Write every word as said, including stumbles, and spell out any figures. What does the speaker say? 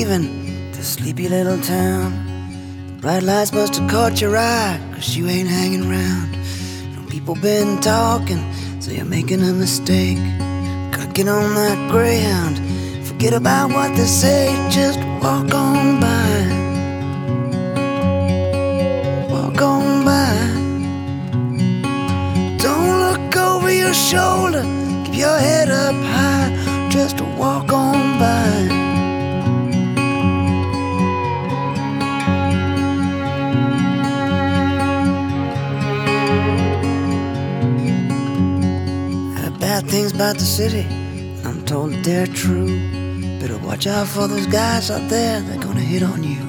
leaving this sleepy little town. The bright lights must have caught your eye, 'cause you ain't hanging around. You know, people been talking, so you're making a mistake. Gotta get on that Greyhound, forget about what they say, just walk on by. Walk on by. Don't look over your shoulder, keep your head up high, just walk on by. Bad things about the city, I'm told that they're true. Better watch out for those guys out there, they're gonna hit on you.